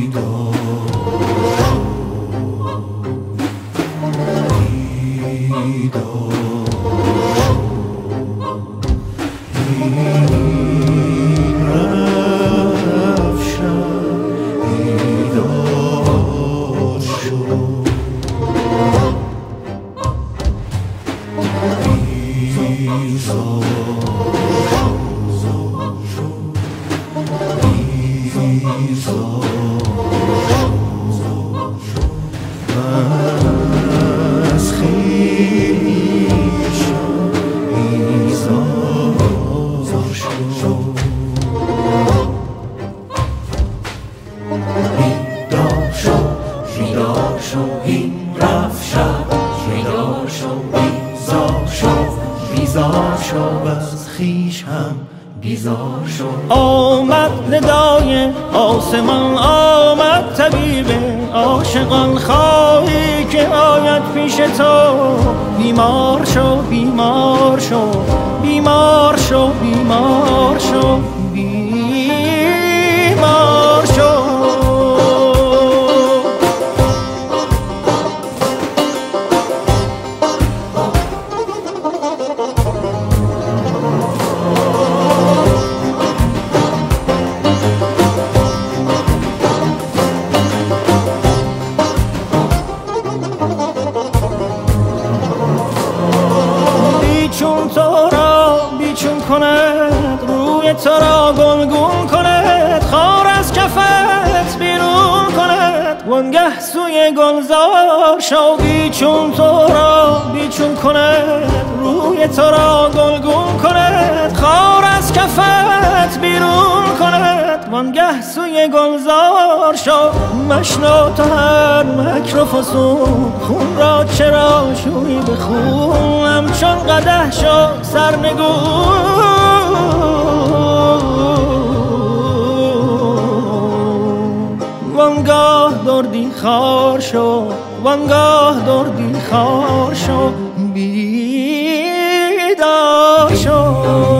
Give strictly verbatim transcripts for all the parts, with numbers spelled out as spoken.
آمد ندای آسمان، آمد طبیب عاشقان، خواهی که آید پیش تو. بیمار شو بیمار شو بیمار شو بیمار شو بیمار شو. تو را گلگون کند، خار از کفت بیرون کند، وانگه سوی گلزار شو. بیچون تو را بیچون کند، روی تو را گلگون کند، خار از کفت بیرون کند، وانگه سوی گلزار شو. مشنو تو هر مکر و فسون، خون را چرا شوی به خون، همچون قدح شو سرنگون. وانگاه دردی خار شو، وانگاه دردی خار شو، بیدار شو.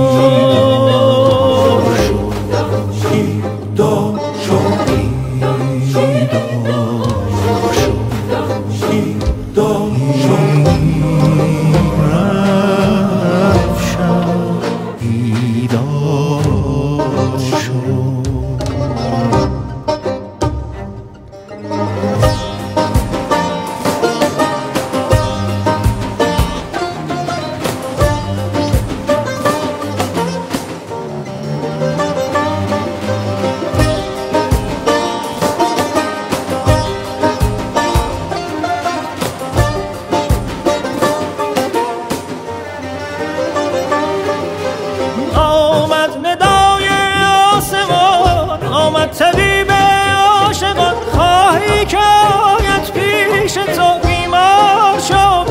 طبیب عاشقان، خواهی که آید پیش تو. بیمار شو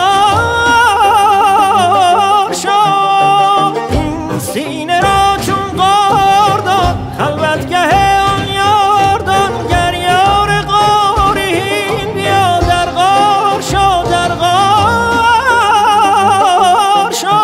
بیمار شو، این سینه را چون غار داد، خلوتگه آن یار داد. گر یار غارین بیا در غار شو، در غار شو.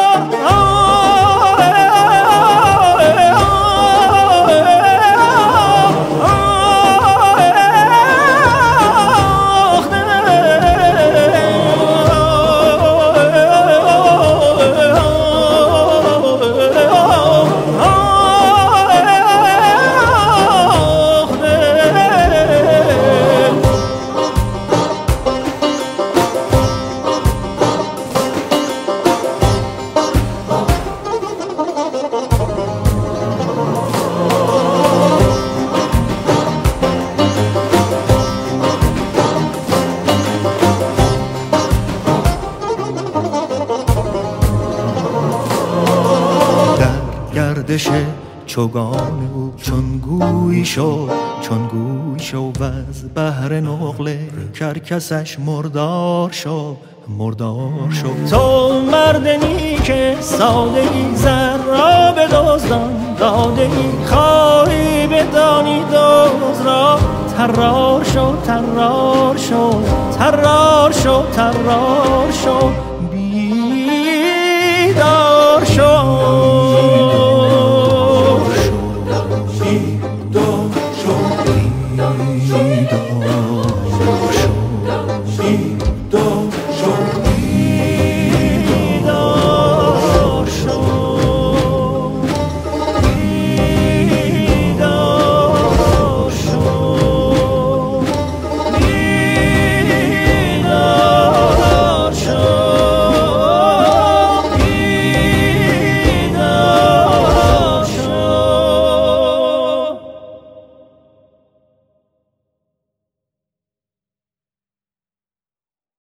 گردش چوگان او چون گوی شد، چون گوی شد و از بحر نقل کرکسش مردار شد، مردار شد. تو مردنی که ساده ای زر را بدزدان، داده ای خواهی بدانی دوز را. طرار شو طرار شو طرار شو طرار شو